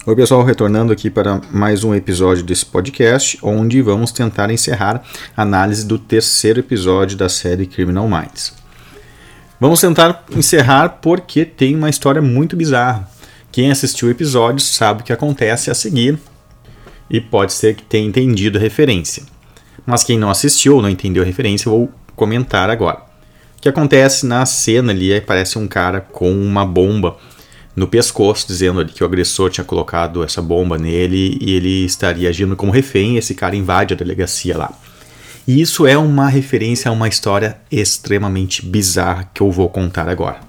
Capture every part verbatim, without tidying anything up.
Oi pessoal, retornando aqui para mais um episódio desse podcast, onde vamos tentar encerrar a análise do terceiro episódio da série Criminal Minds. Vamos tentar encerrar porque tem uma história muito bizarra. Quem assistiu o episódio sabe o que acontece a seguir e pode ser que tenha entendido a referência. Mas quem não assistiu ou não entendeu a referência, eu vou comentar agora. O que acontece na cena ali é que parece um cara com uma bomba no pescoço, dizendo ali que o agressor tinha colocado essa bomba nele e ele estaria agindo como refém, e esse cara invade a delegacia lá. E isso é uma referência a uma história extremamente bizarra que eu vou contar agora.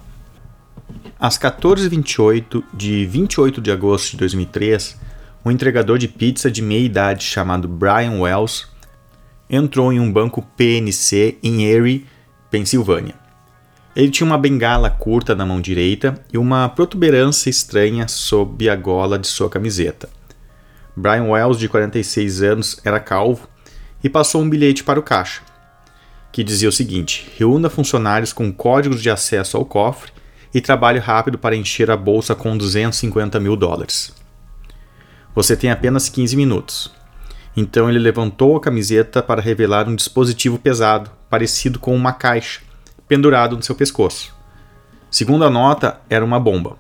Às quatorze e vinte e oito de vinte e oito de agosto de dois mil e três, um entregador de pizza de meia idade chamado Brian Wells entrou em um banco P N C em Erie, Pensilvânia. Ele tinha uma bengala curta na mão direita e uma protuberância estranha sob a gola de sua camiseta. Brian Wells, de quarenta e seis anos, era calvo e passou um bilhete para o caixa, que dizia o seguinte: reúna funcionários com códigos de acesso ao cofre e trabalhe rápido para encher a bolsa com duzentos e cinquenta mil dólares. Você tem apenas quinze minutos. Então ele levantou a camiseta para revelar um dispositivo pesado, parecido com uma caixa, pendurado no seu pescoço. Segundo a nota, era uma bomba.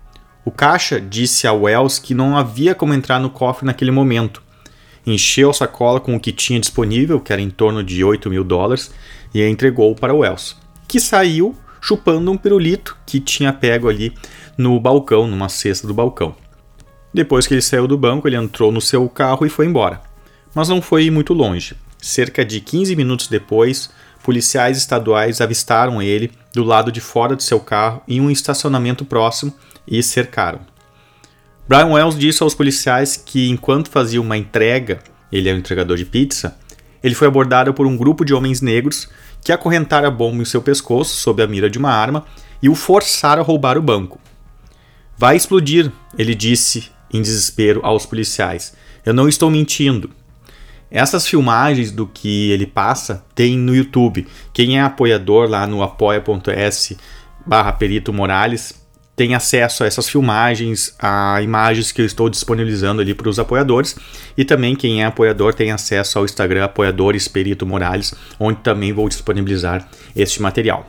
O caixa disse a Wells que não havia como entrar no cofre naquele momento. Encheu a sacola com o que tinha disponível, que era em torno de oito mil dólares, e a entregou para Wells, que saiu chupando um pirulito que tinha pego ali no balcão, numa cesta do balcão. Depois que ele saiu do banco, ele entrou no seu carro e foi embora. Mas não foi muito longe. Cerca de quinze minutos depois, policiais estaduais avistaram ele do lado de fora de seu carro em um estacionamento próximo e cercaram. Brian Wells disse aos policiais que enquanto fazia uma entrega, ele é um entregador de pizza, ele foi abordado por um grupo de homens negros que acorrentaram a bomba em seu pescoço sob a mira de uma arma e o forçaram a roubar o banco. Vai explodir, ele disse em desespero aos policiais. Eu não estou mentindo. Essas filmagens do que ele passa tem no YouTube. Quem é apoiador lá no apoia.s barra Perito Morales tem acesso a essas filmagens, a imagens que eu estou disponibilizando ali para os apoiadores. E também quem é apoiador tem acesso ao Instagram Apoiadores Perito Morales, onde também vou disponibilizar este material.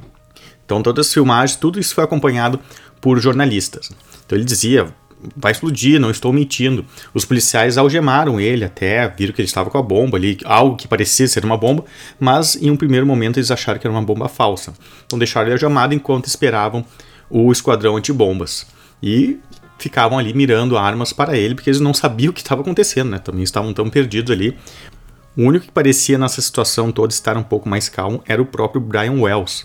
Então todas as filmagens, tudo isso foi acompanhado por jornalistas. Então ele dizia: vai explodir, não estou mentindo. Os policiais algemaram ele até, viram que ele estava com a bomba ali, algo que parecia ser uma bomba, mas em um primeiro momento eles acharam que era uma bomba falsa. Então deixaram ele algemado enquanto esperavam o esquadrão antibombas. E ficavam ali mirando armas para ele, porque eles não sabiam o que estava acontecendo, né? Também estavam tão perdidos ali. O único que parecia nessa situação toda estar um pouco mais calmo era o próprio Brian Wells.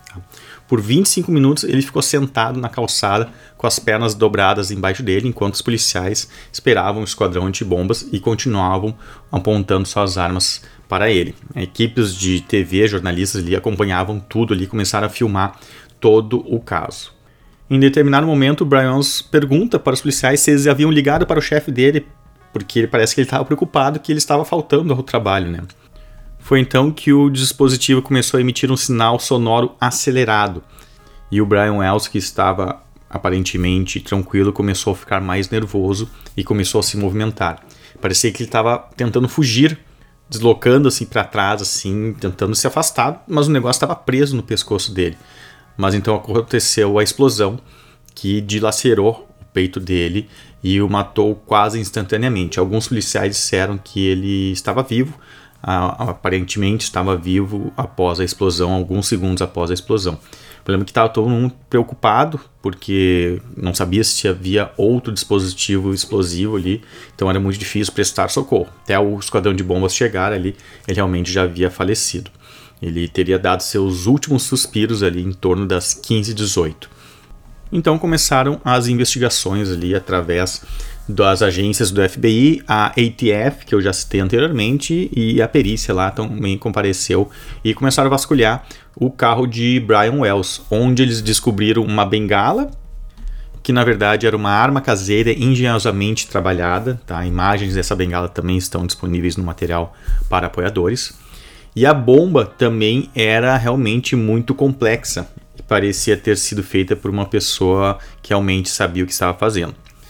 Por vinte e cinco minutos ele ficou sentado na calçada com as pernas dobradas embaixo dele, enquanto os policiais esperavam o esquadrão antibombas e continuavam apontando suas armas para ele. Equipes de T V, jornalistas ali acompanhavam tudo ali, começaram a filmar todo o caso. Em determinado momento, o Brian pergunta para os policiais se eles haviam ligado para o chefe dele, porque parece que ele estava preocupado que ele estava faltando ao trabalho, né? Foi então que o dispositivo começou a emitir um sinal sonoro acelerado. E o Brian Wells, que estava aparentemente tranquilo, começou a ficar mais nervoso e começou a se movimentar. Parecia que ele estava tentando fugir, deslocando assim para trás, assim, tentando se afastar, mas o negócio estava preso no pescoço dele. Mas então aconteceu a explosão que dilacerou o peito dele e o matou quase instantaneamente. Alguns policiais disseram que ele estava vivo, aparentemente estava vivo após a explosão, alguns segundos após a explosão. O problema é que estava todo mundo preocupado, porque não sabia se havia outro dispositivo explosivo ali, então era muito difícil prestar socorro. Até o esquadrão de bombas chegar ali, ele realmente já havia falecido. Ele teria dado seus últimos suspiros ali em torno das quinze e dezoito. Então começaram as investigações ali através das agências do F B I, a A T F, que eu já citei anteriormente, e a perícia lá também compareceu e começaram a vasculhar o carro de Brian Wells, onde eles descobriram uma bengala, que na verdade era uma arma caseira engenhosamente trabalhada, tá? Imagens dessa bengala também estão disponíveis no material para apoiadores. E a bomba também era realmente muito complexa e parecia ter sido feita por uma pessoa que realmente sabia o que estava fazendo.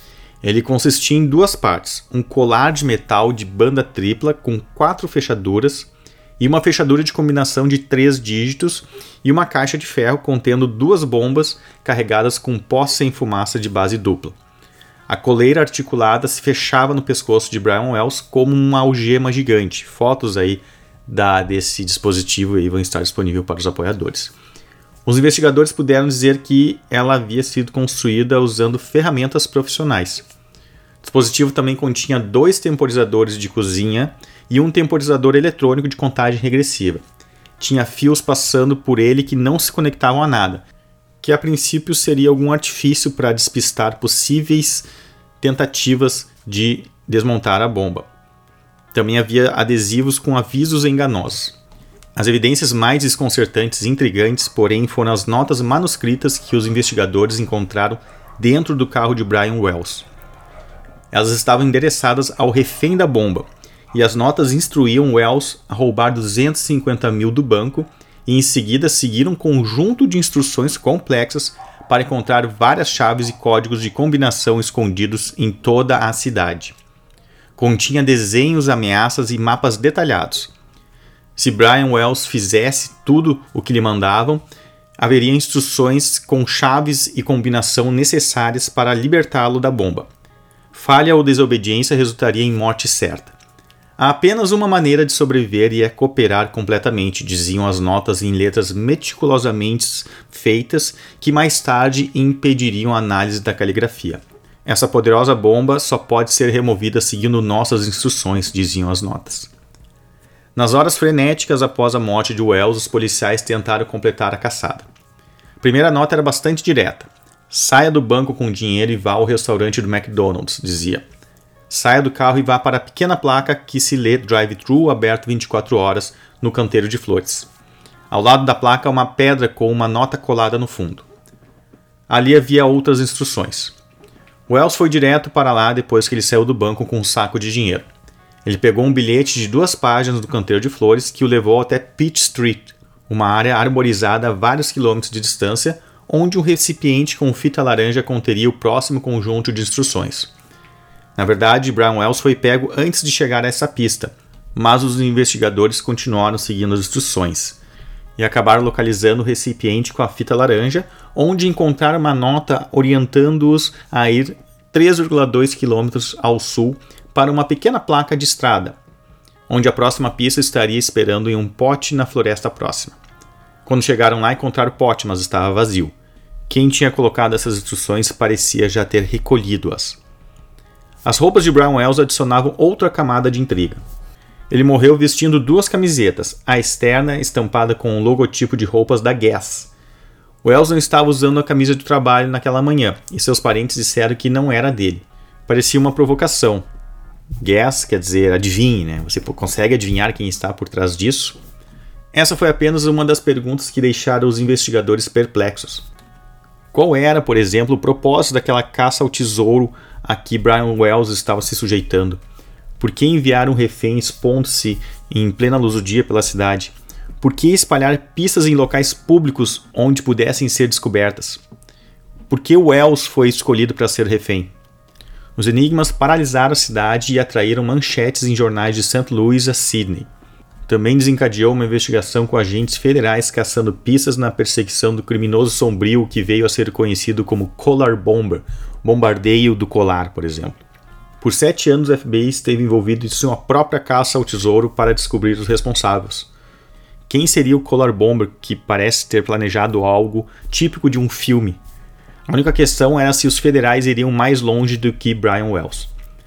Ele consistia em duas partes, um colar de metal de banda tripla com quatro fechaduras e uma fechadura de combinação de três dígitos e uma caixa de ferro contendo duas bombas carregadas com pó sem fumaça de base dupla. A coleira articulada se fechava no pescoço de Brian Wells como uma algema gigante. Fotos aí da, desse dispositivo aí vão estar disponíveis para os apoiadores. Os investigadores puderam dizer que ela havia sido construída usando ferramentas profissionais. O dispositivo também continha dois temporizadores de cozinha e um temporizador eletrônico de contagem regressiva. Tinha fios passando por ele que não se conectavam a nada, que a princípio seria algum artifício para despistar possíveis tentativas de desmontar a bomba. Também havia adesivos com avisos enganosos. As evidências mais desconcertantes e intrigantes, porém, foram as notas manuscritas que os investigadores encontraram dentro do carro de Brian Wells. Elas estavam endereçadas ao refém da bomba, e as notas instruíam Wells a roubar duzentos e cinquenta mil do banco e em seguida seguir um conjunto de instruções complexas para encontrar várias chaves e códigos de combinação escondidos em toda a cidade. Continha desenhos, ameaças e mapas detalhados. Se Brian Wells fizesse tudo o que lhe mandavam, haveria instruções com chaves e combinação necessárias para libertá-lo da bomba. Falha ou desobediência resultaria em morte certa. Há apenas uma maneira de sobreviver e é cooperar completamente, diziam as notas em letras meticulosamente feitas que mais tarde impediriam a análise da caligrafia. Essa poderosa bomba só pode ser removida seguindo nossas instruções, diziam as notas. Nas horas frenéticas após a morte de Wells, os policiais tentaram completar a caçada. A primeira nota era bastante direta. Saia do banco com dinheiro e vá ao restaurante do McDonald's, dizia. Saia do carro e vá para a pequena placa que se lê drive-thru aberto vinte e quatro horas no canteiro de flores. Ao lado da placa uma pedra com uma nota colada no fundo. Ali havia outras instruções. Wells foi direto para lá depois que ele saiu do banco com um saco de dinheiro. Ele pegou um bilhete de duas páginas do canteiro de flores que o levou até Peach Street, uma área arborizada a vários quilômetros de distância, onde um recipiente com fita laranja conteria o próximo conjunto de instruções. Na verdade, Brian Wells foi pego antes de chegar a essa pista, mas os investigadores continuaram seguindo as instruções e acabaram localizando o recipiente com a fita laranja, onde encontraram uma nota orientando-os a ir três vírgula dois quilômetros ao sul para uma pequena placa de estrada, onde a próxima pista estaria esperando em um pote na floresta próxima. Quando chegaram lá, encontraram o pote, mas estava vazio. Quem tinha colocado essas instruções parecia já ter recolhido-as. As roupas de Brian Wells adicionavam outra camada de intriga. Ele morreu vestindo duas camisetas, a externa estampada com o logotipo de roupas da Guess. Wells não estava usando a camisa de trabalho naquela manhã, e seus parentes disseram que não era dele. Parecia uma provocação. Guess quer dizer adivinhe, né? Você consegue adivinhar quem está por trás disso? Essa foi apenas uma das perguntas que deixaram os investigadores perplexos. Qual era, por exemplo, o propósito daquela caça ao tesouro a que Brian Wells estava se sujeitando? Por que enviar um refém expondo-se em plena luz do dia pela cidade? Por que espalhar pistas em locais públicos onde pudessem ser descobertas? Por que Wells foi escolhido para ser refém? Os enigmas paralisaram a cidade e atraíram manchetes em jornais de Saint Louis a Sydney. Também desencadeou uma investigação com agentes federais caçando pistas na perseguição do criminoso sombrio que veio a ser conhecido como Collar Bomber, bombardeio do colar, por exemplo. Por sete anos, o F B I esteve envolvido em sua própria caça ao tesouro para descobrir os responsáveis. Quem seria o Collar Bomber que parece ter planejado algo típico de um filme? A única questão era se os federais iriam mais longe do que Brian Wells.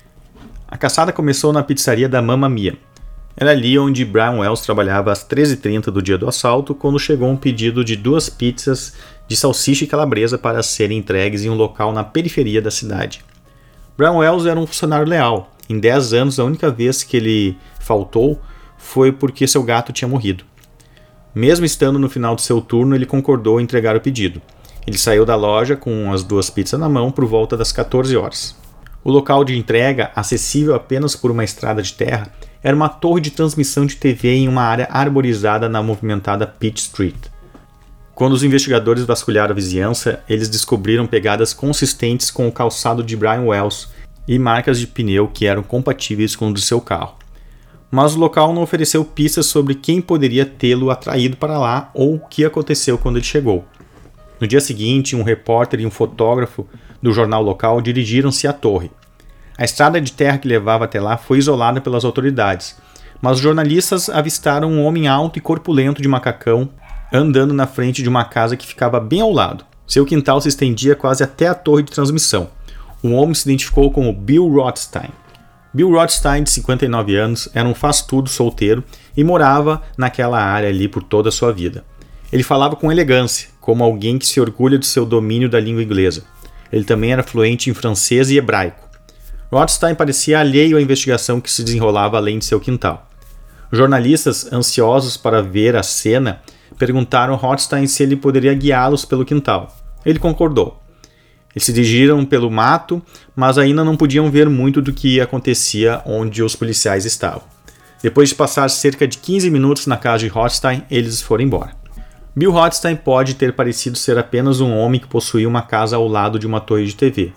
A caçada começou na pizzaria da Mamma Mia. Era ali onde Brian Wells trabalhava às treze e trinta do dia do assalto, quando chegou um pedido de duas pizzas de salsicha e calabresa para serem entregues em um local na periferia da cidade. Brian Wells era um funcionário leal. Em dez anos, a única vez que ele faltou foi porque seu gato tinha morrido. Mesmo estando no final do seu turno, ele concordou em entregar o pedido. Ele saiu da loja com as duas pizzas na mão por volta das quatorze horas. O local de entrega, acessível apenas por uma estrada de terra, era uma torre de transmissão de T V em uma área arborizada na movimentada Peach Street. Quando os investigadores vasculharam a vizinhança, eles descobriram pegadas consistentes com o calçado de Brian Wells e marcas de pneu que eram compatíveis com o do seu carro. Mas o local não ofereceu pistas sobre quem poderia tê-lo atraído para lá ou o que aconteceu quando ele chegou. No dia seguinte, um repórter e um fotógrafo do jornal local dirigiram-se à torre. A estrada de terra que levava até lá foi isolada pelas autoridades, mas os jornalistas avistaram um homem alto e corpulento de macacão andando na frente de uma casa que ficava bem ao lado. Seu quintal se estendia quase até a torre de transmissão. O homem se identificou como Bill Rothstein. Bill Rothstein, de cinquenta e nove anos, era um faz-tudo solteiro e morava naquela área ali por toda a sua vida. Ele falava com elegância, como alguém que se orgulha do seu domínio da língua inglesa. Ele também era fluente em francês e hebraico. Rothstein parecia alheio à investigação que se desenrolava além de seu quintal. Jornalistas, ansiosos para ver a cena, perguntaram a Rothstein se ele poderia guiá-los pelo quintal. Ele concordou. Eles se dirigiram pelo mato, mas ainda não podiam ver muito do que acontecia onde os policiais estavam. Depois de passar cerca de quinze minutos na casa de Rothstein, eles foram embora. Bill Rothstein pode ter parecido ser apenas um homem que possuía uma casa ao lado de uma torre de T V,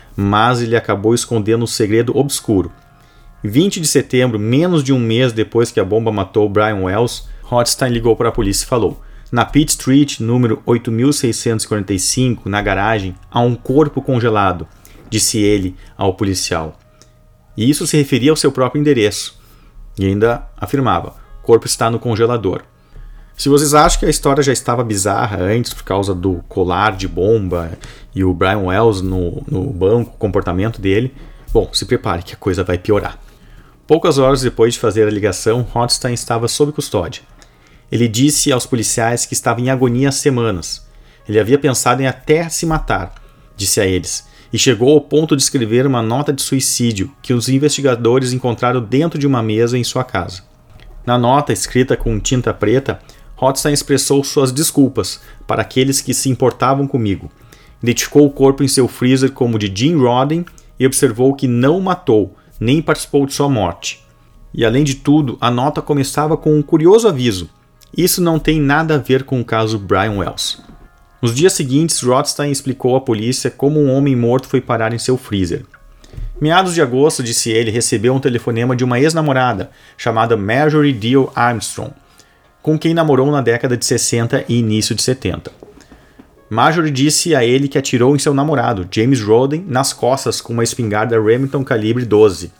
mas ele acabou escondendo um segredo obscuro. vinte de setembro, menos de um mês depois que a bomba matou Brian Wells, Rothstein ligou para a polícia e falou: "Na Pitt Street, número oito mil seiscentos e quarenta e cinco, na garagem, há um corpo congelado", disse ele ao policial. E isso se referia ao seu próprio endereço. E ainda afirmava: "O corpo está no congelador". Se vocês acham que a história já estava bizarra antes por causa do colar de bomba e o Brian Wells no, no banco, o comportamento dele, bom, se prepare que a coisa vai piorar. Poucas horas depois de fazer a ligação, Rothstein estava sob custódia. Ele disse aos policiais que estava em agonia há semanas. Ele havia pensado em até se matar, disse a eles, e chegou ao ponto de escrever uma nota de suicídio que os investigadores encontraram dentro de uma mesa em sua casa. Na nota, escrita com tinta preta, Rothstein expressou suas desculpas para aqueles que se importavam comigo. Identificou o corpo em seu freezer como de Jim Rodden e observou que não o matou, nem participou de sua morte. E além de tudo, a nota começava com um curioso aviso: "Isso não tem nada a ver com o caso Brian Wells". Nos dias seguintes, Rothstein explicou à polícia como um homem morto foi parar em seu freezer. Meados de agosto, disse ele, recebeu um telefonema de uma ex-namorada chamada Marjorie Diehl Armstrong, com quem namorou na década de sessenta e início de setenta. Marjorie disse a ele que atirou em seu namorado, James Rodden, nas costas com uma espingarda Remington calibre doze.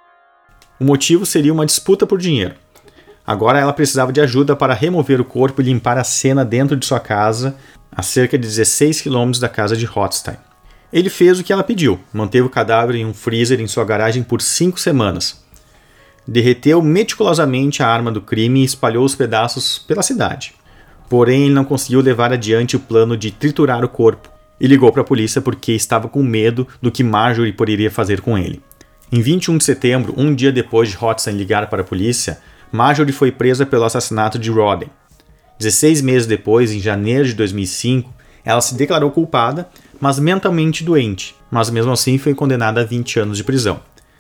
O motivo seria uma disputa por dinheiro. Agora ela precisava de ajuda para remover o corpo e limpar a cena dentro de sua casa, a cerca de dezesseis quilômetros da casa de Rothstein. Ele fez o que ela pediu, manteve o cadáver em um freezer em sua garagem por cinco semanas. Derreteu meticulosamente a arma do crime e espalhou os pedaços pela cidade. Porém, ele não conseguiu levar adiante o plano de triturar o corpo e ligou para a polícia porque estava com medo do que Marjorie poderia fazer com ele. Em vinte e um de setembro, um dia depois de Rothstein ligar para a polícia, Marjorie foi presa pelo assassinato de Rodden. dezesseis meses depois, em janeiro de dois mil e cinco, ela se declarou culpada, mas mentalmente doente, mas mesmo assim foi condenada a vinte anos de prisão.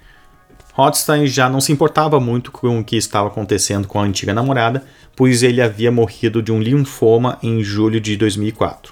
Rothstein já não se importava muito com o que estava acontecendo com a antiga namorada, pois ele havia morrido de um linfoma em julho de dois mil e quatro.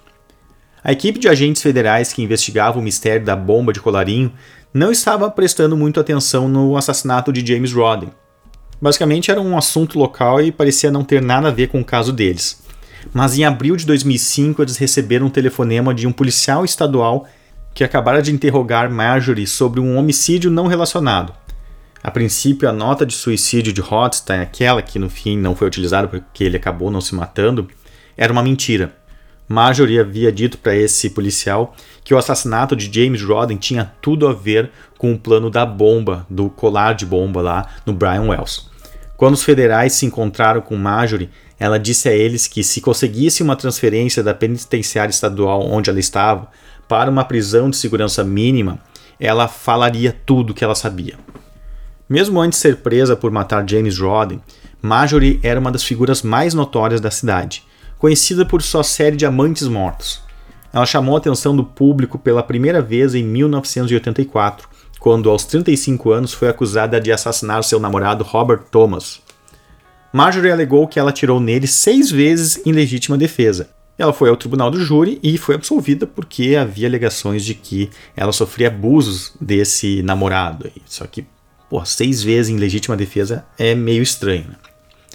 A equipe de agentes federais que investigava o mistério da bomba de colarinho não estava prestando muito atenção no assassinato de James Rodden. Basicamente era um assunto local e parecia não ter nada a ver com o caso deles. Mas em abril de dois mil e cinco eles receberam um telefonema de um policial estadual que acabara de interrogar Marjorie sobre um homicídio não relacionado. A princípio, a nota de suicídio de Rothstein, aquela que no fim não foi utilizada porque ele acabou não se matando, era uma mentira. Marjorie havia dito para esse policial que o assassinato de James Rodden tinha tudo a ver com o plano da bomba, do colar de bomba lá no Brian Wells. Quando os federais se encontraram com Marjorie, ela disse a eles que se conseguisse uma transferência da penitenciária estadual onde ela estava para uma prisão de segurança mínima, ela falaria tudo o que ela sabia. Mesmo antes de ser presa por matar James Rodden, Marjorie era uma das figuras mais notórias da cidade, conhecida por sua série de amantes mortos. Ela chamou a atenção do público pela primeira vez em mil novecentos e oitenta e quatro, quando aos trinta e cinco anos foi acusada de assassinar seu namorado Robert Thomas. Marjorie alegou que ela atirou nele seis vezes em legítima defesa. Ela foi ao tribunal do júri e foi absolvida porque havia alegações de que ela sofria abusos desse namorado. Só que, porra, seis vezes em legítima defesa é meio estranho, né?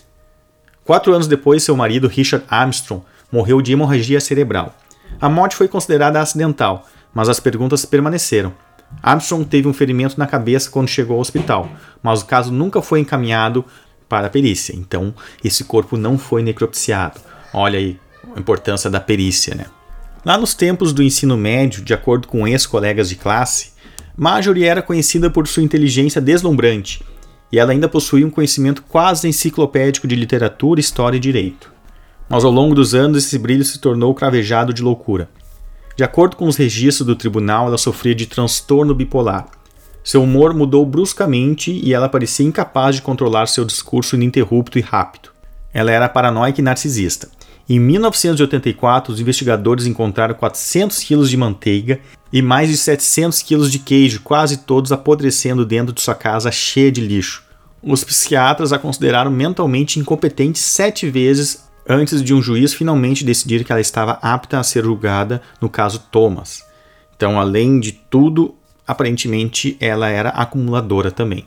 Quatro anos depois, seu marido, Richard Armstrong, morreu de hemorragia cerebral. A morte foi considerada acidental, mas as perguntas permaneceram. Armstrong teve um ferimento na cabeça quando chegou ao hospital, mas o caso nunca foi encaminhado para a perícia, então esse corpo não foi necropsiado. Olha aí a importância da perícia, né? Lá nos tempos do ensino médio, de acordo com ex-colegas de classe, Marjorie era conhecida por sua inteligência deslumbrante, e ela ainda possuía um conhecimento quase enciclopédico de literatura, história e direito. Mas ao longo dos anos esse brilho se tornou cravejado de loucura. De acordo com os registros do tribunal, ela sofria de transtorno bipolar. Seu humor mudou bruscamente e ela parecia incapaz de controlar seu discurso ininterrupto e rápido. Ela era paranoica e narcisista. Em mil novecentos e oitenta e quatro, os investigadores encontraram quatrocentos quilos de manteiga e mais de setecentos quilos de queijo, quase todos apodrecendo dentro de sua casa cheia de lixo. Os psiquiatras a consideraram mentalmente incompetente sete vezes antes de um juiz finalmente decidir que ela estava apta a ser julgada no caso Thomas. Então, além de tudo, aparentemente ela era acumuladora também.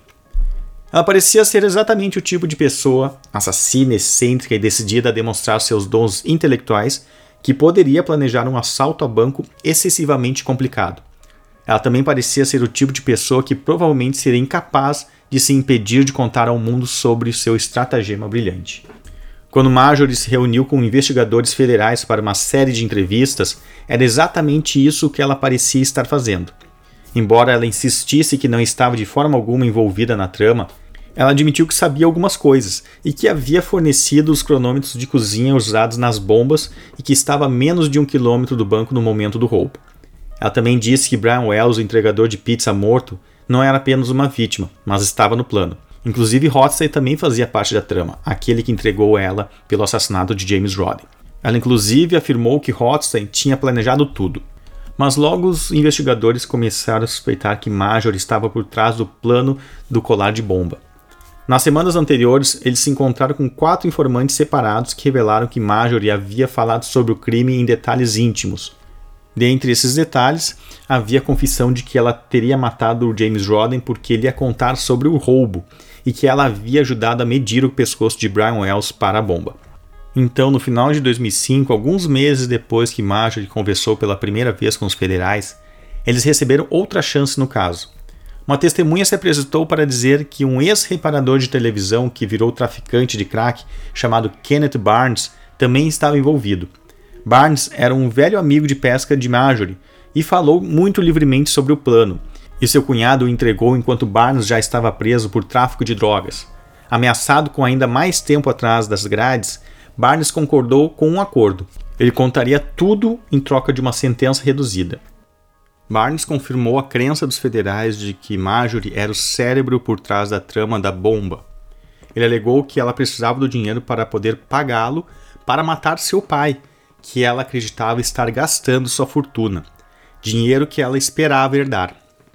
Ela parecia ser exatamente o tipo de pessoa, assassina, excêntrica e decidida a demonstrar seus dons intelectuais, que poderia planejar um assalto a banco excessivamente complicado. Ela também parecia ser o tipo de pessoa que provavelmente seria incapaz de se impedir de contar ao mundo sobre seu estratagema brilhante. Quando Marjorie se reuniu com investigadores federais para uma série de entrevistas, era exatamente isso que ela parecia estar fazendo. Embora ela insistisse que não estava de forma alguma envolvida na trama, ela admitiu que sabia algumas coisas e que havia fornecido os cronômetros de cozinha usados nas bombas e que estava a menos de um quilômetro do banco no momento do roubo. Ela também disse que Brian Wells, o entregador de pizza morto, não era apenas uma vítima, mas estava no plano. Inclusive, Rothstein também fazia parte da trama, aquele que entregou ela pelo assassinato de James Rodden. Ela inclusive afirmou que Rothstein tinha planejado tudo. Mas logo os investigadores começaram a suspeitar que Marjorie estava por trás do plano do colar de bomba. Nas semanas anteriores, eles se encontraram com quatro informantes separados que revelaram que Marjorie havia falado sobre o crime em detalhes íntimos. Dentre esses detalhes, havia a confissão de que ela teria matado o James Rodden porque ele ia contar sobre o roubo e que ela havia ajudado a medir o pescoço de Brian Wells para a bomba. Então, no final de dois mil e cinco, alguns meses depois que Marjorie conversou pela primeira vez com os federais, eles receberam outra chance no caso. Uma testemunha se apresentou para dizer que um ex-reparador de televisão que virou traficante de crack, chamado Kenneth Barnes, também estava envolvido. Barnes era um velho amigo de pesca de Marjorie e falou muito livremente sobre o plano, e seu cunhado o entregou enquanto Barnes já estava preso por tráfico de drogas. Ameaçado com ainda mais tempo atrás das grades, Barnes concordou com um acordo. Ele contaria tudo em troca de uma sentença reduzida. Barnes confirmou a crença dos federais de que Marjorie era o cérebro por trás da trama da bomba. Ele alegou que ela precisava do dinheiro para poder pagá-lo para matar seu pai, que ela acreditava estar gastando sua fortuna, dinheiro que ela esperava herdar.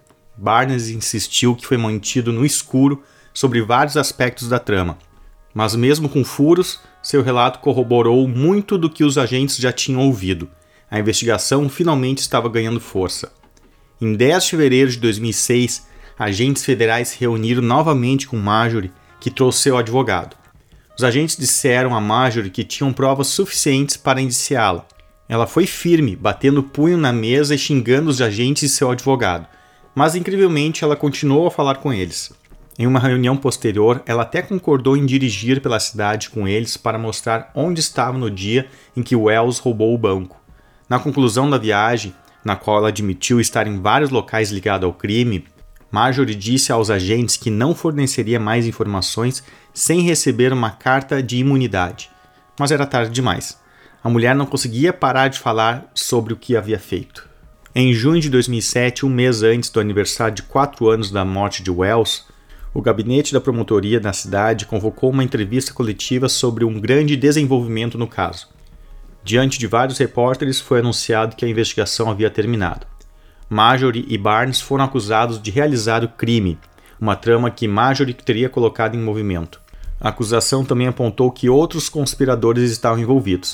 Barnes insistiu que foi mantido no escuro sobre vários aspectos da trama, mas mesmo com furos, seu relato corroborou muito do que os agentes já tinham ouvido. A investigação finalmente estava ganhando força. Em dez de fevereiro de dois mil e seis, agentes federais se reuniram novamente com Marjorie, que trouxe seu advogado. Os agentes disseram a Marjorie que tinham provas suficientes para indiciá-la. Ela foi firme, batendo o punho na mesa e xingando os agentes e seu advogado, mas incrivelmente ela continuou a falar com eles. Em uma reunião posterior, ela até concordou em dirigir pela cidade com eles para mostrar onde estava no dia em que Wells roubou o banco. Na conclusão da viagem, na qual ela admitiu estar em vários locais ligados ao crime, Marjorie disse aos agentes que não forneceria mais informações sem receber uma carta de imunidade. Mas era tarde demais. A mulher não conseguia parar de falar sobre o que havia feito. Em junho de dois mil e sete, um mês antes do aniversário de quatro anos da morte de Wells, o gabinete da promotoria na cidade convocou uma entrevista coletiva sobre um grande desenvolvimento no caso. Diante de vários repórteres, foi anunciado que a investigação havia terminado. Marjorie e Barnes foram acusados de realizar o crime, uma trama que Marjorie teria colocado em movimento. A acusação também apontou que outros conspiradores estavam envolvidos.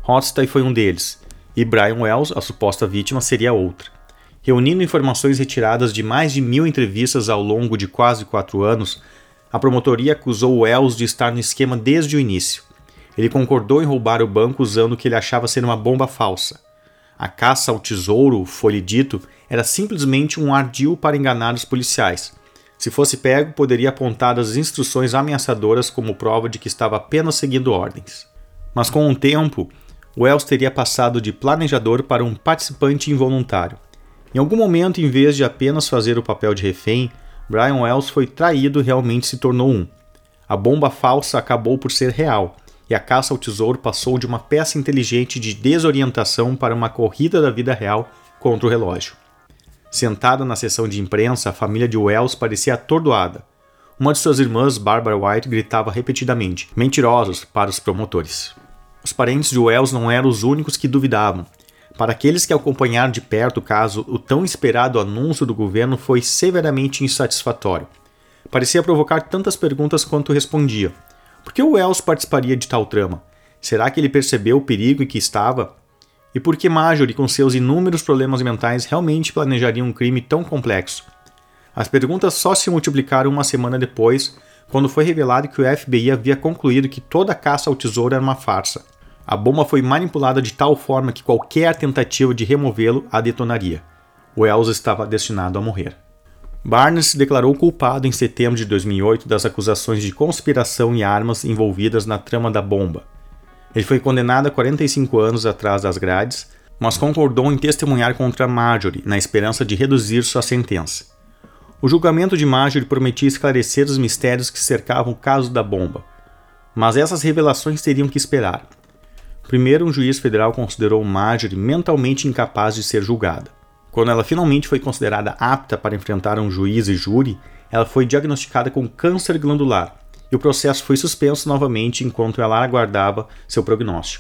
Hotstay foi um deles, e Brian Wells, a suposta vítima, seria outra. Reunindo informações retiradas de mais de mil entrevistas ao longo de quase quatro anos, a promotoria acusou Wells de estar no esquema desde o início. Ele concordou em roubar o banco usando o que ele achava ser uma bomba falsa. A caça ao tesouro, foi-lhe dito, era simplesmente um ardil para enganar os policiais. Se fosse pego, poderia apontar as instruções ameaçadoras como prova de que estava apenas seguindo ordens. Mas com o tempo, Wells teria passado de planejador para um participante involuntário. Em algum momento, em vez de apenas fazer o papel de refém, Brian Wells foi traído e realmente se tornou um. A bomba falsa acabou por ser real, e a caça ao tesouro passou de uma peça inteligente de desorientação para uma corrida da vida real contra o relógio. Sentada na sessão de imprensa, a família de Wells parecia atordoada. Uma de suas irmãs, Barbara White, gritava repetidamente, mentirosos, para os promotores. Os parentes de Wells não eram os únicos que duvidavam. Para aqueles que acompanharam de perto o caso, o tão esperado anúncio do governo foi severamente insatisfatório. Parecia provocar tantas perguntas quanto respondia. Por que Wells participaria de tal trama? Será que ele percebeu o perigo em que estava? E por que Marjorie, com seus inúmeros problemas mentais, realmente planejaria um crime tão complexo? As perguntas só se multiplicaram uma semana depois, quando foi revelado que o F B I havia concluído que toda a caça ao tesouro era uma farsa. A bomba foi manipulada de tal forma que qualquer tentativa de removê-lo a detonaria. Wells estava destinado a morrer. Barnes se declarou culpado em setembro de dois mil e oito das acusações de conspiração e armas envolvidas na trama da bomba. Ele foi condenado a quarenta e cinco anos atrás das grades, mas concordou em testemunhar contra Marjorie, na esperança de reduzir sua sentença. O julgamento de Marjorie prometia esclarecer os mistérios que cercavam o caso da bomba, mas essas revelações teriam que esperar. Primeiro, um juiz federal considerou Marjorie mentalmente incapaz de ser julgada. Quando ela finalmente foi considerada apta para enfrentar um juiz e júri, ela foi diagnosticada com câncer glandular, e o processo foi suspenso novamente enquanto ela aguardava seu prognóstico.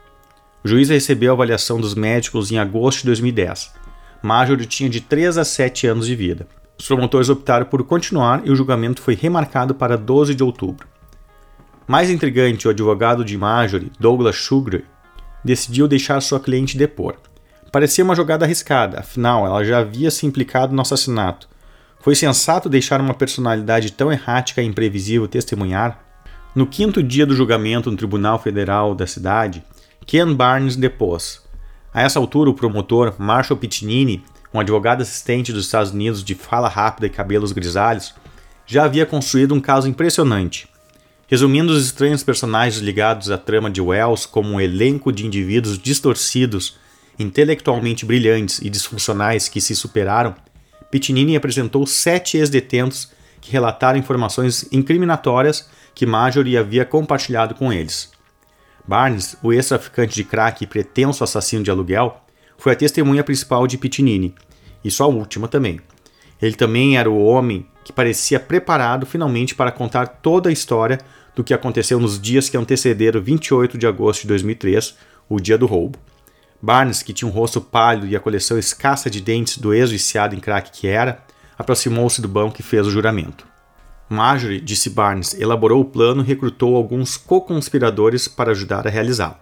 O juiz recebeu a avaliação dos médicos em agosto de dois mil e dez. Marjorie tinha de três a sete anos de vida. Os promotores optaram por continuar e o julgamento foi remarcado para doze de outubro. Mais intrigante, o advogado de Marjorie, Douglas Sugar, decidiu deixar sua cliente depor. Parecia uma jogada arriscada, afinal, ela já havia se implicado no assassinato. Foi sensato deixar uma personalidade tão errática e imprevisível testemunhar? No quinto dia do julgamento no Tribunal Federal da cidade, Ken Barnes depôs. A essa altura, o promotor Marshall Piccinini, um advogado assistente dos Estados Unidos de fala rápida e cabelos grisalhos, já havia construído um caso impressionante. Resumindo os estranhos personagens ligados à trama de Wells como um elenco de indivíduos distorcidos, intelectualmente brilhantes e disfuncionais que se superaram, Piccinini apresentou sete ex-detentos que relataram informações incriminatórias que Marjorie havia compartilhado com eles. Barnes, o ex-traficante de crack e pretenso assassino de aluguel, foi a testemunha principal de Piccinini, e sua última também. Ele também era o homem que parecia preparado finalmente para contar toda a história do que aconteceu nos dias que antecederam vinte e oito de agosto de dois mil e três, o dia do roubo. Barnes, que tinha um rosto pálido e a coleção escassa de dentes do ex-viciado em crack que era, aproximou-se do banco e fez o juramento. Marjorie, disse Barnes, elaborou o plano e recrutou alguns co-conspiradores para ajudar a realizá-lo.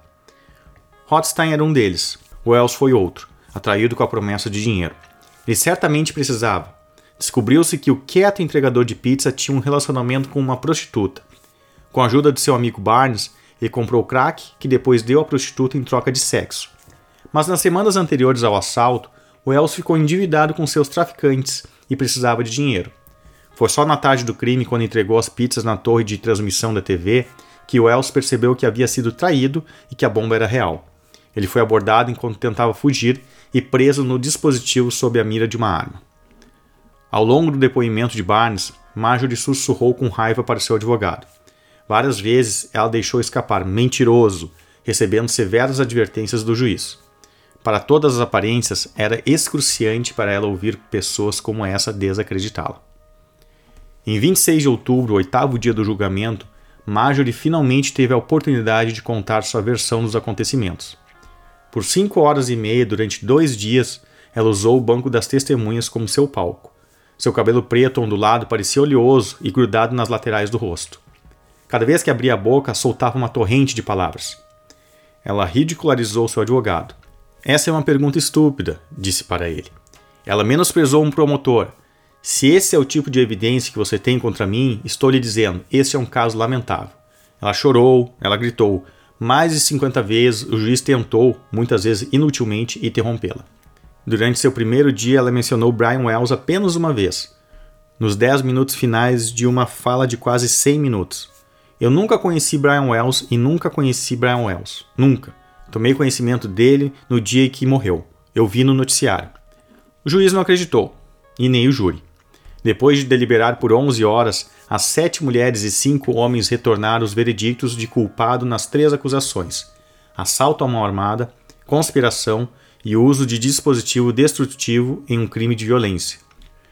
Hotstay era um deles. Wells foi outro, atraído com a promessa de dinheiro. Ele certamente precisava. Descobriu-se que o quieto entregador de pizza tinha um relacionamento com uma prostituta. Com a ajuda de seu amigo Barnes, ele comprou crack, que depois deu à prostituta em troca de sexo. Mas nas semanas anteriores ao assalto, Wells ficou endividado com seus traficantes e precisava de dinheiro. Foi só na tarde do crime, quando entregou as pizzas na torre de transmissão da T V, que Wells percebeu que havia sido traído e que a bomba era real. Ele foi abordado enquanto tentava fugir e preso no dispositivo sob a mira de uma arma. Ao longo do depoimento de Barnes, Marjorie sussurrou com raiva para seu advogado. Várias vezes ela deixou escapar mentiroso, recebendo severas advertências do juiz. Para todas as aparências, era excruciante para ela ouvir pessoas como essa desacreditá-la. Em vinte e seis de outubro, oitavo dia do julgamento, Marjorie finalmente teve a oportunidade de contar sua versão dos acontecimentos. Por cinco horas e meia, durante dois dias, ela usou o banco das testemunhas como seu palco. Seu cabelo preto ondulado parecia oleoso e grudado nas laterais do rosto. Cada vez que abria a boca, soltava uma torrente de palavras. Ela ridicularizou seu advogado. Essa é uma pergunta estúpida, disse para ele. Ela menosprezou um promotor. Se esse é o tipo de evidência que você tem contra mim, estou lhe dizendo, esse é um caso lamentável. Ela chorou, ela gritou. Mais de cinquenta vezes o juiz tentou, muitas vezes inutilmente, interrompê-la. Durante seu primeiro dia, ela mencionou Brian Wells apenas uma vez, nos dez minutos finais de uma fala de quase cem minutos. Eu nunca conheci Brian Wells e nunca conheci Brian Wells. Nunca. Tomei conhecimento dele no dia em que morreu. Eu vi no noticiário. O juiz não acreditou, e nem o júri. Depois de deliberar por onze horas, as sete mulheres e cinco homens retornaram os veredictos de culpado nas três acusações: assalto à mão armada, conspiração e uso de dispositivo destrutivo em um crime de violência.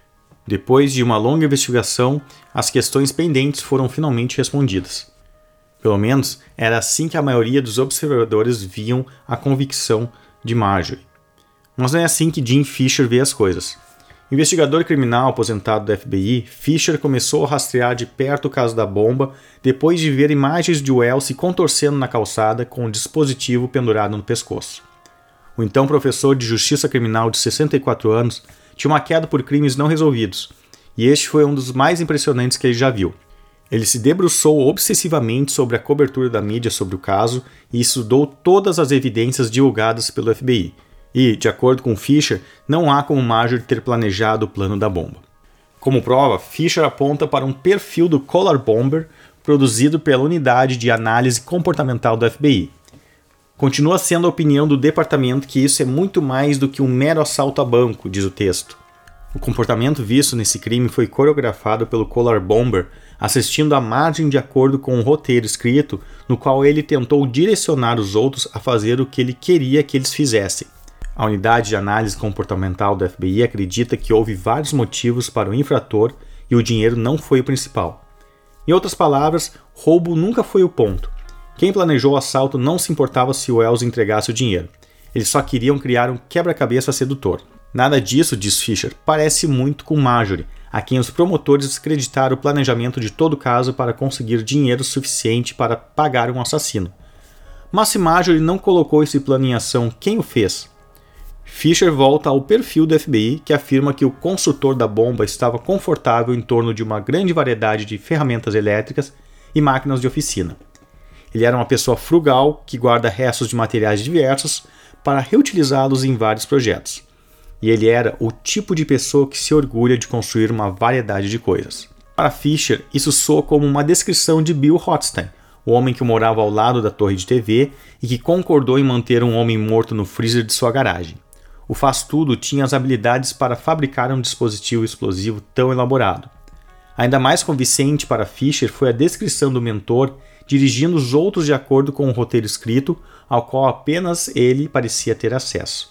Depois de uma longa investigação, as questões pendentes foram finalmente respondidas. Pelo menos era assim que a maioria dos observadores viam a convicção de Marjorie. Mas não é assim que Jim Fisher vê as coisas. Investigador criminal aposentado do F B I, Fisher começou a rastrear de perto o caso da bomba depois de ver imagens de Wells se contorcendo na calçada com um dispositivo pendurado no pescoço. O então professor de justiça criminal de sessenta e quatro anos tinha uma queda por crimes não resolvidos, e este foi um dos mais impressionantes que ele já viu. Ele se debruçou obsessivamente sobre a cobertura da mídia sobre o caso e estudou todas as evidências divulgadas pelo F B I. E, de acordo com Fisher, não há como Marjorie ter planejado o plano da bomba. Como prova, Fisher aponta para um perfil do Collar Bomber produzido pela Unidade de Análise Comportamental do F B I. Continua sendo a opinião do departamento que isso é muito mais do que um mero assalto a banco, diz o texto. O comportamento visto nesse crime foi coreografado pelo Collar Bomber, assistindo à margem de acordo com um roteiro escrito no qual ele tentou direcionar os outros a fazer o que ele queria que eles fizessem. A Unidade de Análise Comportamental do F B I acredita que houve vários motivos para o infrator e o dinheiro não foi o principal. Em outras palavras, roubo nunca foi o ponto. Quem planejou o assalto não se importava se Wells entregasse o dinheiro. Eles só queriam criar um quebra-cabeça sedutor. Nada disso, diz Fisher, parece muito com Marjorie, a quem os promotores descreditaram o planejamento de todo o caso para conseguir dinheiro suficiente para pagar um assassino. Mas se Marjorie não colocou esse plano em ação, quem o fez? Fisher volta ao perfil do F B I, que afirma que o construtor da bomba estava confortável em torno de uma grande variedade de ferramentas elétricas e máquinas de oficina. Ele era uma pessoa frugal que guarda restos de materiais diversos para reutilizá-los em vários projetos. E ele era o tipo de pessoa que se orgulha de construir uma variedade de coisas. Para Fisher, isso soa como uma descrição de Bill Rothstein, o homem que morava ao lado da torre de T V e que concordou em manter um homem morto no freezer de sua garagem. O faz-tudo tinha as habilidades para fabricar um dispositivo explosivo tão elaborado. Ainda mais convincente para Fisher foi a descrição do mentor dirigindo os outros de acordo com o roteiro escrito, ao qual apenas ele parecia ter acesso.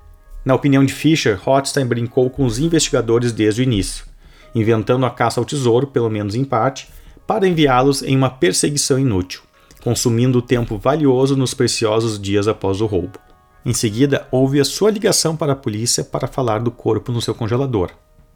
Na opinião de Fisher, Rothstein brincou com os investigadores desde o início, inventando a caça ao tesouro, pelo menos em parte, para enviá-los em uma perseguição inútil, consumindo o tempo valioso nos preciosos dias após o roubo. Em seguida, houve a sua ligação para a polícia para falar do corpo no seu congelador.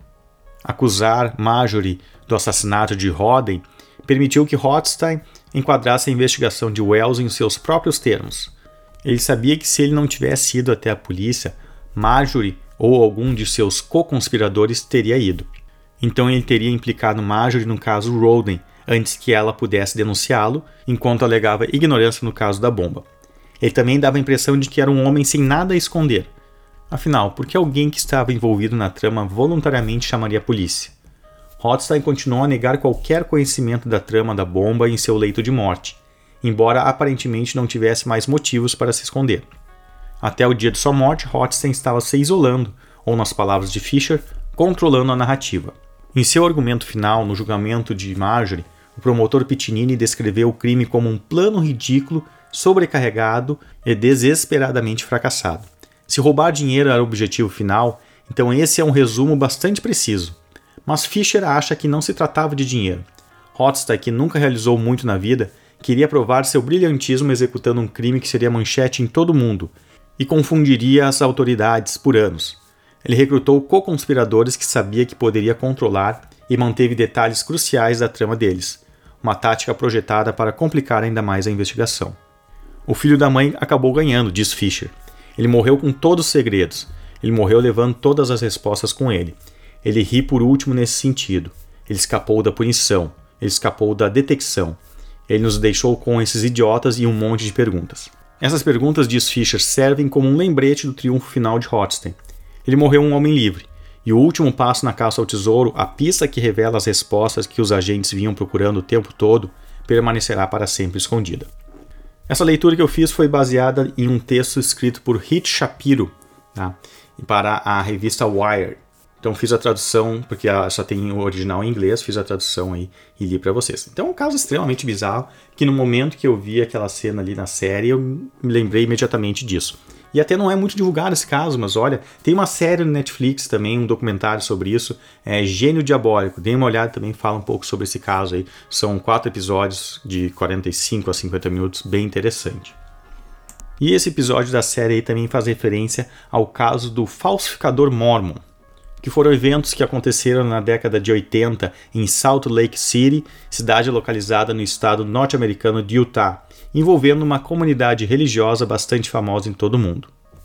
Acusar Marjorie do assassinato de Roden permitiu que Rothstein enquadrasse a investigação de Wells em seus próprios termos. Ele sabia que se ele não tivesse ido até a polícia, Marjorie ou algum de seus co-conspiradores teria ido. Então ele teria implicado Marjorie no caso Roden antes que ela pudesse denunciá-lo, enquanto alegava ignorância no caso da bomba. Ele também dava a impressão de que era um homem sem nada a esconder. Afinal, por que alguém que estava envolvido na trama voluntariamente chamaria a polícia? Rothstein continuou a negar qualquer conhecimento da trama da bomba em seu leito de morte, embora aparentemente não tivesse mais motivos para se esconder. Até o dia de sua morte, Rothstein estava se isolando, ou nas palavras de Fisher, controlando a narrativa. Em seu argumento final, no julgamento de Marjorie, o promotor Piccinini descreveu o crime como um plano ridículo, sobrecarregado e desesperadamente fracassado. Se roubar dinheiro era o objetivo final, então esse é um resumo bastante preciso. Mas Fisher acha que não se tratava de dinheiro. Rothstein, que nunca realizou muito na vida, queria provar seu brilhantismo executando um crime que seria manchete em todo o mundo e confundiria as autoridades por anos. Ele recrutou co-conspiradores que sabia que poderia controlar e manteve detalhes cruciais da trama deles, uma tática projetada para complicar ainda mais a investigação. O filho da mãe acabou ganhando, diz Fisher. Ele morreu com todos os segredos. Ele morreu levando todas as respostas com ele. Ele ri por último nesse sentido. Ele escapou da punição. Ele escapou da detecção. Ele nos deixou com esses idiotas e um monte de perguntas. Essas perguntas, diz Fisher, servem como um lembrete do triunfo final de Rothstein. Ele morreu um homem livre. E o último passo na caça ao tesouro, a pista que revela as respostas que os agentes vinham procurando o tempo todo, permanecerá para sempre escondida. Essa leitura que eu fiz foi baseada em um texto escrito por Hit Shapiro, tá? Para a revista Wired. Então fiz a tradução, porque só tem o original em inglês, fiz a tradução aí e li para vocês. Então é um caso extremamente bizarro, que no momento que eu vi aquela cena ali na série, eu me lembrei imediatamente disso. E até não é muito divulgado esse caso, mas olha, tem uma série no Netflix também, um documentário sobre isso, é Gênio Diabólico. Dê uma olhada também, fala um pouco sobre esse caso aí. São quatro episódios de quarenta e cinco a cinquenta minutos, bem interessante. E esse episódio da série aí também faz referência ao caso do falsificador Mormon, que foram eventos que aconteceram na década de oitenta em Salt Lake City, cidade localizada no estado norte-americano de Utah, envolvendo uma comunidade religiosa bastante famosa em todo o mundo.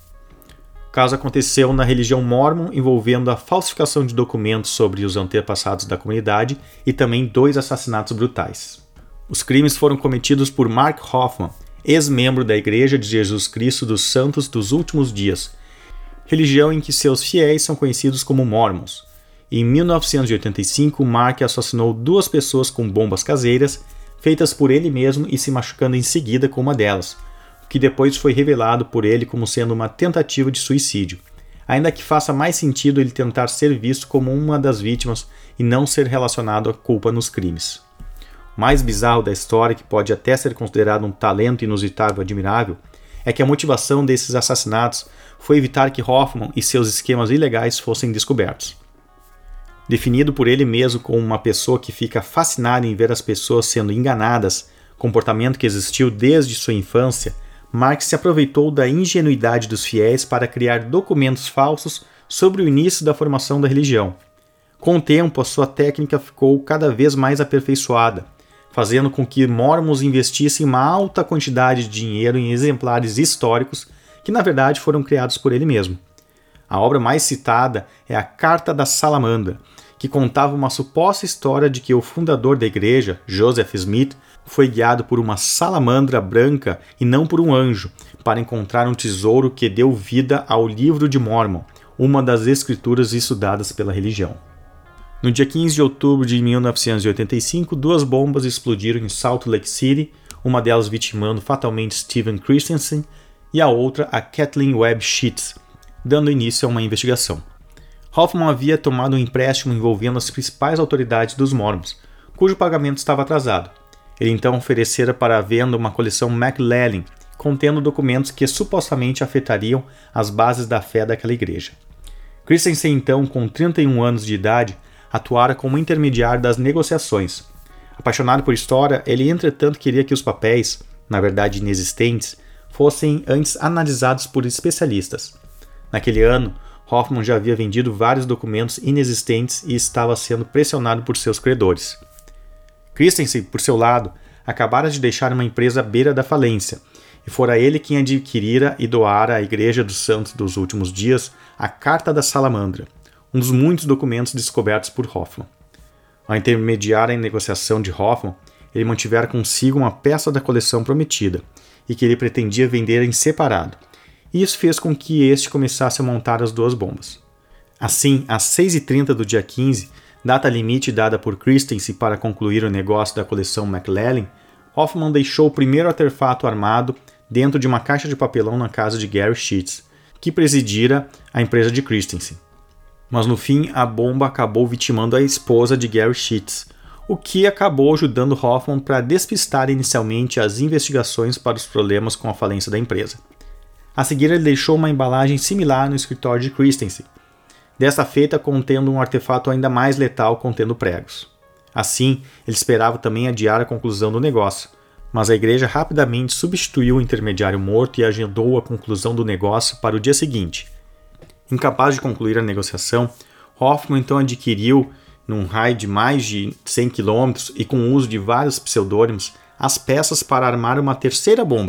O caso aconteceu na religião Mormon, envolvendo a falsificação de documentos sobre os antepassados da comunidade e também dois assassinatos brutais. Os crimes foram cometidos por Mark Hofmann, ex-membro da Igreja de Jesus Cristo dos Santos dos Últimos Dias, religião em que seus fiéis são conhecidos como Mormons. Em mil novecentos e oitenta e cinco, Mark assassinou duas pessoas com bombas caseiras, feitas por ele mesmo e se machucando em seguida com uma delas, o que depois foi revelado por ele como sendo uma tentativa de suicídio, ainda que faça mais sentido ele tentar ser visto como uma das vítimas e não ser relacionado à culpa nos crimes. O mais bizarro da história, que pode até ser considerado um talento inusitado e admirável, é que a motivação desses assassinatos foi evitar que Hofmann e seus esquemas ilegais fossem descobertos. Definido por ele mesmo como uma pessoa que fica fascinada em ver as pessoas sendo enganadas, comportamento que existiu desde sua infância, Marx se aproveitou da ingenuidade dos fiéis para criar documentos falsos sobre o início da formação da religião. Com o tempo, a sua técnica ficou cada vez mais aperfeiçoada, fazendo com que Mormons investissem uma alta quantidade de dinheiro em exemplares históricos que na verdade foram criados por ele mesmo. A obra mais citada é a Carta da Salamandra, que contava uma suposta história de que o fundador da igreja, Joseph Smith, foi guiado por uma salamandra branca e não por um anjo, para encontrar um tesouro que deu vida ao Livro de Mormon, uma das escrituras estudadas pela religião. No dia quinze de outubro de mil novecentos e oitenta e cinco, duas bombas explodiram em Salt Lake City, uma delas vitimando fatalmente Steven Christensen e a outra a Kathleen Webb Sheets, dando início a uma investigação. Hofmann havia tomado um empréstimo envolvendo as principais autoridades dos Mormons, cujo pagamento estava atrasado. Ele então oferecera para a venda uma coleção McLellan, contendo documentos que supostamente afetariam as bases da fé daquela igreja. Christensen, então, com trinta e um anos de idade, atuara como intermediário das negociações. Apaixonado por história, ele entretanto queria que os papéis, na verdade inexistentes, fossem antes analisados por especialistas. Naquele ano, Hofmann já havia vendido vários documentos inexistentes e estava sendo pressionado por seus credores. Christensen, por seu lado, acabara de deixar uma empresa à beira da falência, e fora ele quem adquirira e doara à Igreja dos Santos dos Últimos Dias a Carta da Salamandra, um dos muitos documentos descobertos por Hofmann. Ao intermediar a negociação de Hofmann, ele mantivera consigo uma peça da coleção prometida, e que ele pretendia vender em separado. E isso fez com que este começasse a montar as duas bombas. Assim, às seis e trinta do dia quinze, data limite dada por Christensen para concluir o negócio da coleção McLellan, Hofmann deixou o primeiro artefato armado dentro de uma caixa de papelão na casa de Gary Sheets, que presidira a empresa de Christensen. Mas no fim, a bomba acabou vitimando a esposa de Gary Sheets, o que acabou ajudando Hofmann para despistar inicialmente as investigações para os problemas com a falência da empresa. A seguir, ele deixou uma embalagem similar no escritório de Christensen, desta feita contendo um artefato ainda mais letal contendo pregos. Assim, ele esperava também adiar a conclusão do negócio, mas a igreja rapidamente substituiu o intermediário morto e agendou a conclusão do negócio para o dia seguinte. Incapaz de concluir a negociação, Hofmann então adquiriu, num raio de mais de cem quilômetros e com o uso de vários pseudônimos, as peças para armar uma terceira bomba,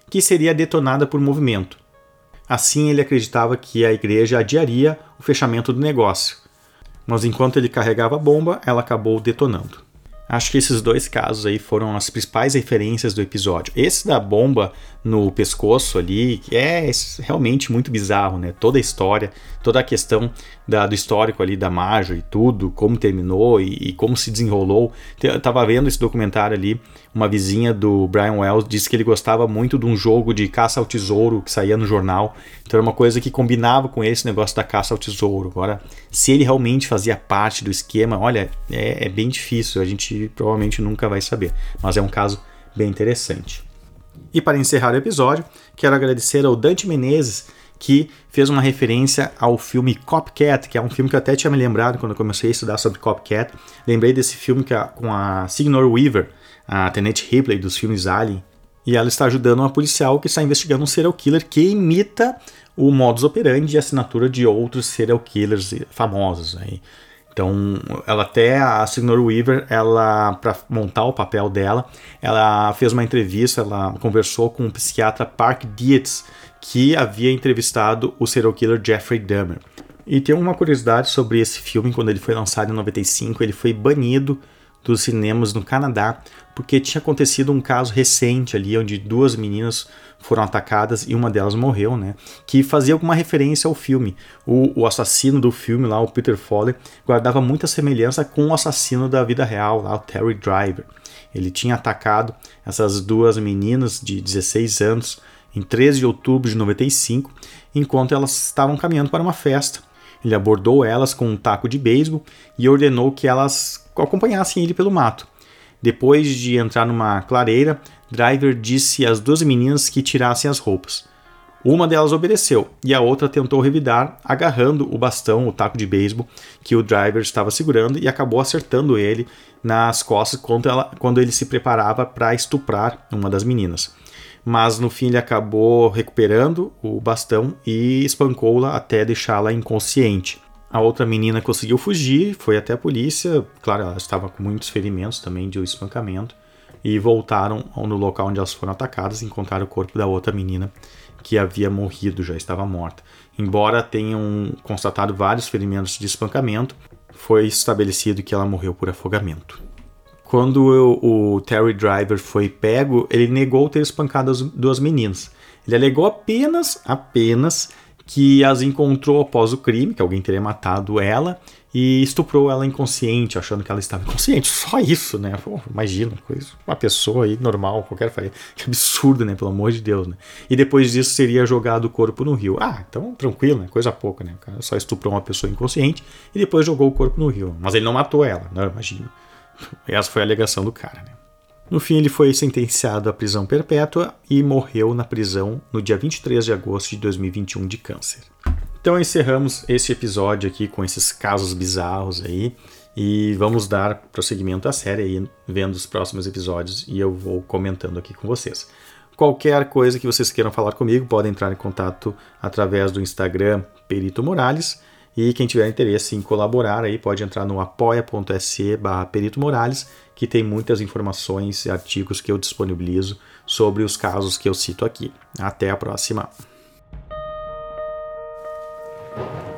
que seria detonada por movimento. Assim, ele acreditava que a igreja adiaria o fechamento do negócio. Mas enquanto ele carregava a bomba, ela acabou detonando. Acho que esses dois casos aí foram as principais referências do episódio. Esse da bomba no pescoço ali, que é realmente muito bizarro, né? Toda a história, toda a questão da, do histórico ali da Marjorie, tudo, como terminou e, e como se desenrolou. Eu tava vendo esse documentário ali, uma vizinha do Brian Wells disse que ele gostava muito de um jogo de caça ao tesouro que saía no jornal. Então era uma coisa que combinava com esse negócio da caça ao tesouro. Agora, se ele realmente fazia parte do esquema, olha, é, é bem difícil, a gente provavelmente nunca vai saber. Mas é um caso bem interessante. E para encerrar o episódio, quero agradecer ao Dante Menezes, que fez uma referência ao filme Copycat, que é um filme que eu até tinha me lembrado quando eu comecei a estudar sobre Copycat. Lembrei desse filme que é com a Sigourney Weaver, a Tenente Ripley dos filmes Alien, e ela está ajudando uma policial que está investigando um serial killer que imita o modus operandi e a assinatura de outros serial killers famosos aí. Então, ela até, a Sigourney Weaver, ela, para montar o papel dela, ela fez uma entrevista, ela conversou com o psiquiatra Park Dietz, que havia entrevistado o serial killer Jeffrey Dahmer. E tem uma curiosidade sobre esse filme, quando ele foi lançado em noventa e cinco, ele foi banido dos cinemas no Canadá, porque tinha acontecido um caso recente ali, onde duas meninas foram atacadas e uma delas morreu, né? Que fazia alguma referência ao filme. O, o assassino do filme lá, o Peter Foley, guardava muita semelhança com o assassino da vida real, lá, o Terry Driver. Ele tinha atacado essas duas meninas de dezesseis anos em treze de outubro de noventa e cinco, enquanto elas estavam caminhando para uma festa. Ele abordou elas com um taco de beisebol e ordenou que elas acompanhassem ele pelo mato. Depois de entrar numa clareira, Driver disse às duas meninas que tirassem as roupas. Uma delas obedeceu e a outra tentou revidar, agarrando o bastão, o taco de beisebol que o Driver estava segurando, e acabou acertando ele nas costas quando, ela, quando ele se preparava para estuprar uma das meninas. Mas no fim ele acabou recuperando o bastão e espancou-la até deixá-la inconsciente. A outra menina conseguiu fugir, foi até a polícia, claro, ela estava com muitos ferimentos também de espancamento, e voltaram no local onde elas foram atacadas e encontraram o corpo da outra menina que havia morrido, já estava morta. Embora tenham constatado vários ferimentos de espancamento, foi estabelecido que ela morreu por afogamento. Quando o, o Terry Driver foi pego, ele negou ter espancado as duas meninas. Ele alegou apenas, apenas que as encontrou após o crime, que alguém teria matado ela, e estuprou ela inconsciente, achando que ela estava inconsciente. Só isso, né? Pô, imagina, coisa, uma pessoa aí normal, qualquer faria. Que absurdo, né? Pelo amor de Deus, né? E depois disso seria jogado o corpo no rio. Ah, então tranquilo, né? Coisa pouca, né? O cara só estuprou uma pessoa inconsciente e depois jogou o corpo no rio. Mas ele não matou ela, não, imagina. Essa foi a alegação do cara, né? No fim, ele foi sentenciado à prisão perpétua e morreu na prisão no dia vinte e três de agosto de dois mil e vinte e um de câncer. Então encerramos esse episódio aqui com esses casos bizarros aí e vamos dar prosseguimento à série aí, vendo os próximos episódios, e eu vou comentando aqui com vocês. Qualquer coisa que vocês queiram falar comigo, podem entrar em contato através do Instagram Perito Morales. E quem tiver interesse em colaborar aí pode entrar no apoia.se barra Perito Morales, que tem muitas informações e artigos que eu disponibilizo sobre os casos que eu cito aqui. Até a próxima!